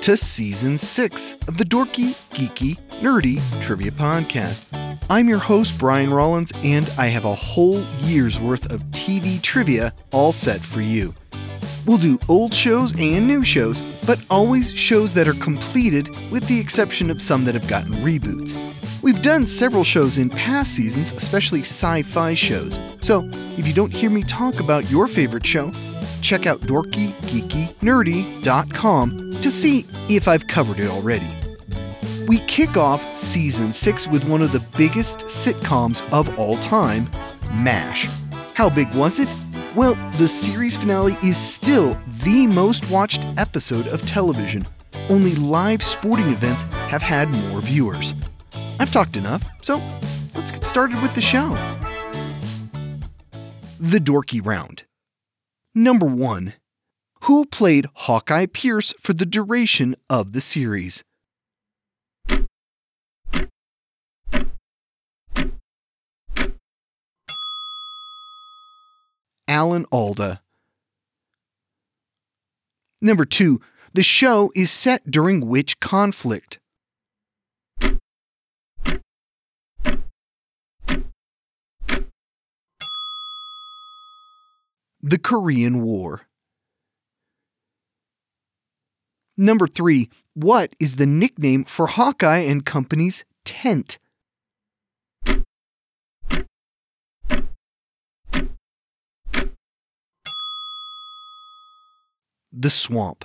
to Season 6 of the Dorky, Geeky, Nerdy Trivia Podcast. I'm your host, Brian Rollins, and I have a whole year's worth of TV trivia all set for you. We'll do old shows and new shows, but always shows that are completed with the exception of some that have gotten reboots. We've done several shows in past seasons, especially sci-fi shows, so if you don't hear me talk about your favorite show, check out dorkygeekynerdy.com to see if I've covered it already. We kick off Season 6 with one of the biggest sitcoms of all time, MASH. How big was it? Well, the series finale is still the most watched episode of television. Only live sporting events have had more viewers. I've talked enough, so let's get started with the show. The Dorky Round. Number 1. Who played Hawkeye Pierce for the duration of the series? Alan Alda. Number 2. The show is set during which conflict? The Korean War. Number 3. What is the nickname for Hawkeye and Company's tent? The Swamp.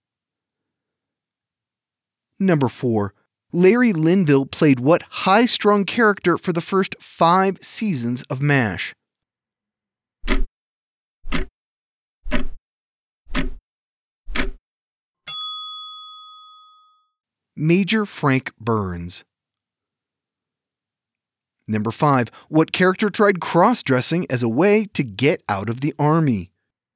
Number 4. Larry Linville played what high-strung character for the first 5 seasons of MASH? Major Frank Burns. Number 5. What character tried cross-dressing as a way to get out of the army?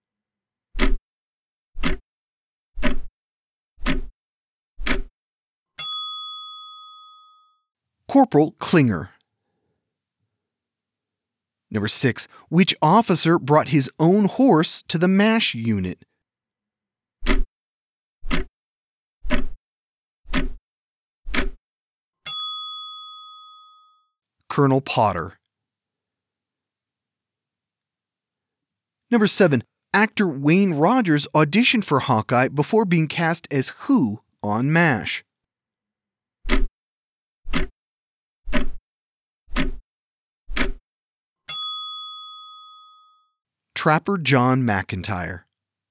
Corporal Klinger. Number 6. Which officer brought his own horse to the MASH unit? Colonel Potter. Number 7. Actor Wayne Rogers auditioned for Hawkeye before being cast as who on MASH? Trapper John McIntyre.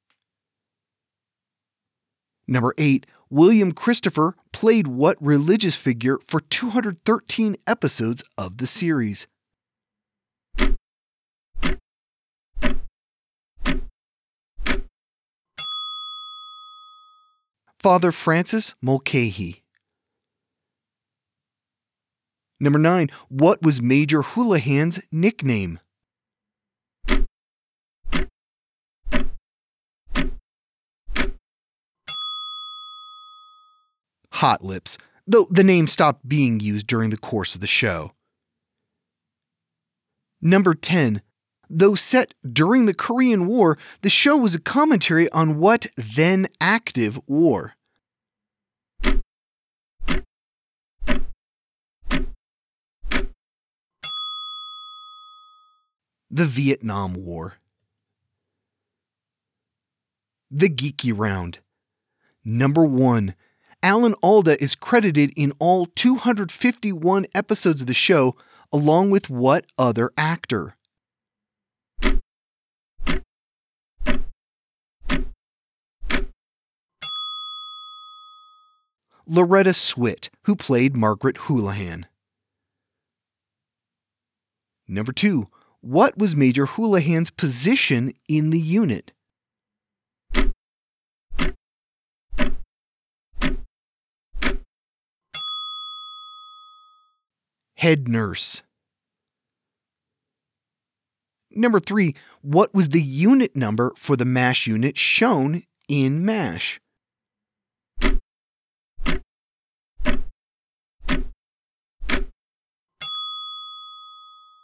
Number 8. William Christopher played what religious figure for 213 episodes of the series? Father Francis Mulcahy. Number 9. What was Major Houlihan's nickname? Hot Lips, though the name stopped being used during the course of the show. Number 10. Though set during the Korean War, the show was a commentary on what then active war? The Vietnam War. The Geeky Round. Number 1. Alan Alda is credited in all 251 episodes of the show, along with what other actor? Loretta Swit, who played Margaret Houlihan. Number 2. What was Major Houlihan's position in the unit? Head nurse. Number 3. What was the unit number for the MASH unit shown in MASH?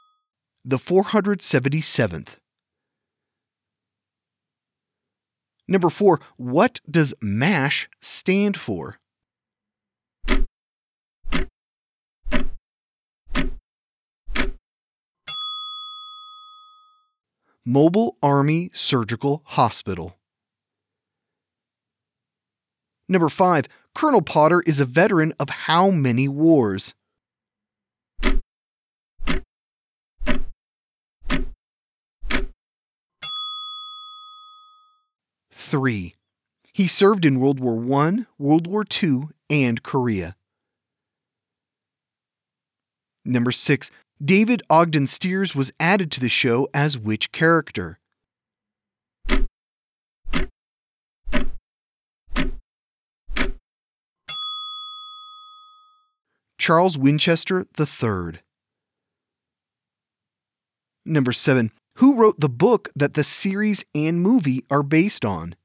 The 477th. Number 4, what does MASH stand for? Mobile Army Surgical Hospital. Number 5, Colonel Potter is a veteran of how many wars? Three. He served in World War I, World War II, and Korea. Number 6. David Ogden Stiers was added to the show as which character? Charles Winchester III. Number 7. Who wrote the book that the series and movie are based on?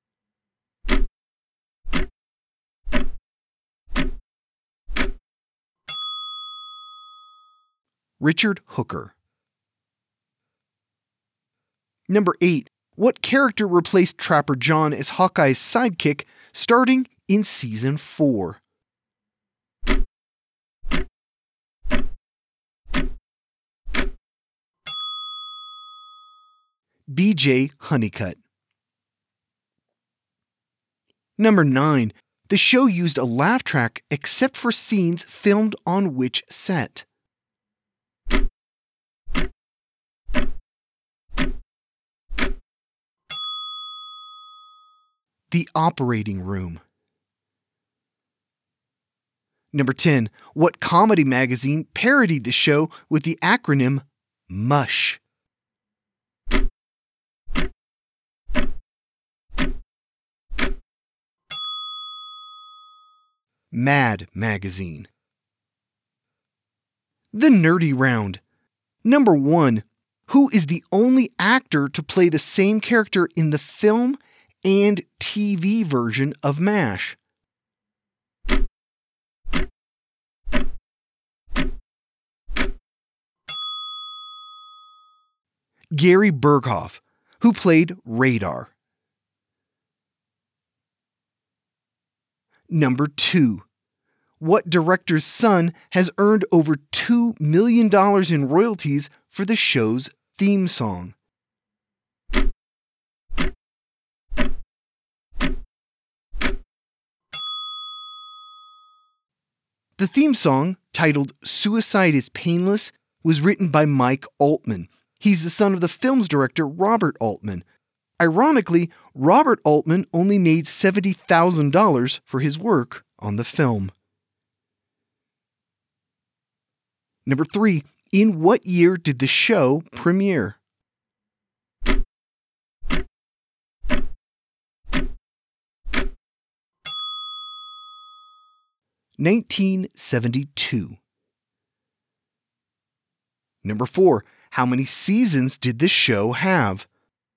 Richard Hooker. Number 8. What character replaced Trapper John as Hawkeye's sidekick starting in Season 4? B.J. Honeycutt. Number 9. The show used a laugh track except for scenes filmed on which set? The operating room. Number 10. What comedy magazine parodied the show with the acronym MUSH? Mad Magazine. The Nerdy Round. Number 1. Who is the only actor to play the same character in the film and TV version of MASH? Gary Berghoff, who played Radar. Number 2. What director's son has earned over $2 million in royalties for the show's theme song? The theme song, titled Suicide is Painless, was written by Mike Altman. He's the son of the film's director, Robert Altman. Ironically, Robert Altman only made $70,000 for his work on the film. Number 3. In what year did the show premiere? (1972). Number 4. How many seasons did the show have?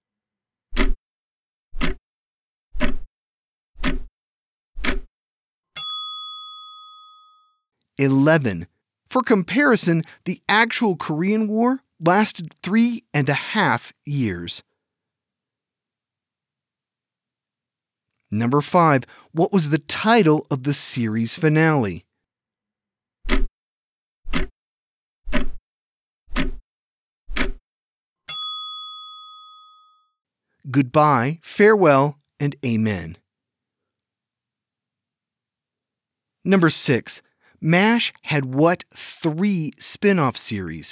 (11). For comparison, the actual Korean War lasted 3.5 years. Number 5. What was the title of the series finale? Goodbye, Farewell, and Amen. Number 6. MASH had what 3 spin-off series?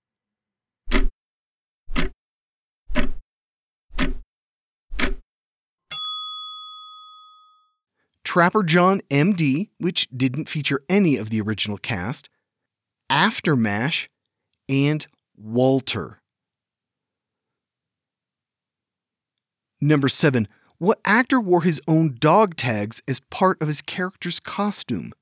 Trapper John MD, which didn't feature any of the original cast, After MASH, and Walter. Number 7. What actor wore his own dog tags as part of his character's costume?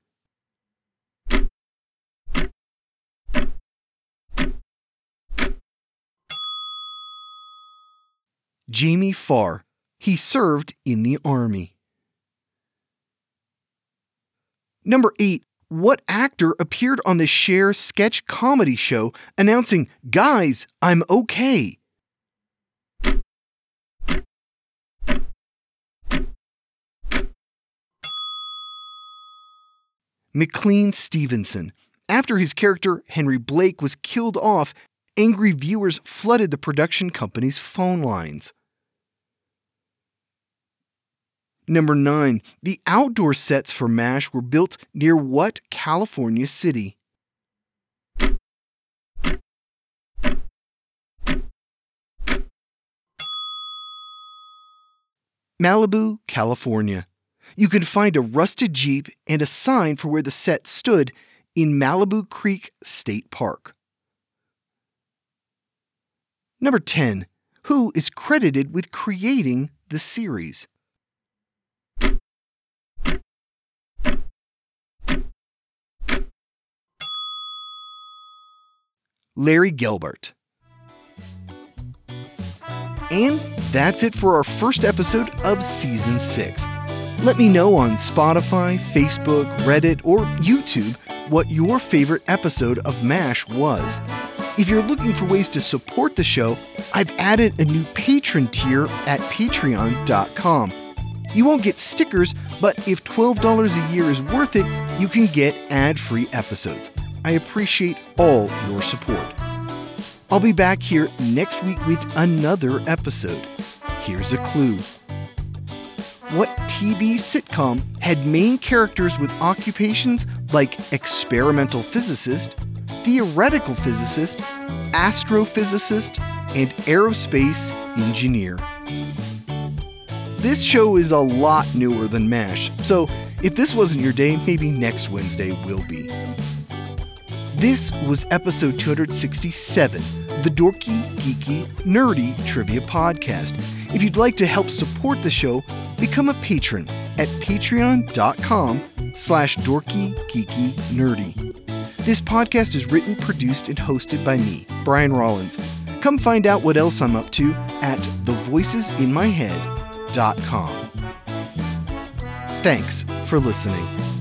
Jamie Farr. He served in the Army. Number 8. What actor appeared on the Cher sketch comedy show announcing, "Guys, I'm okay"? McLean Stevenson. After his character Henry Blake was killed off, angry viewers flooded the production company's phone lines. Number 9. The outdoor sets for MASH were built near what California city? Malibu, California. You can find a rusted Jeep and a sign for where the set stood in Malibu Creek State Park. Number 10. Who is credited with creating the series? Larry Gelbart. And that's it for our first episode of Season 6. Let me know on Spotify, Facebook, Reddit, or YouTube what your favorite episode of MASH was. If you're looking for ways to support the show, I've added a new patron tier at patreon.com. You won't get stickers, but if $12 a year is worth it, you can get ad-free episodes. I appreciate all your support. I'll be back here next week with another episode. Here's a clue. What TV sitcom had main characters with occupations like experimental physicist, theoretical physicist, astrophysicist, and aerospace engineer? This show is a lot newer than MASH, so if this wasn't your day, maybe next Wednesday will be. This was episode 267, the Dorky, Geeky, Nerdy Trivia Podcast. If you'd like to help support the show, become a patron at patreon.com/dorkygeekynerdy. This podcast is written, produced, and hosted by me, Brian Rollins. Come find out what else I'm up to at thevoicesinmyhead.com. Thanks for listening.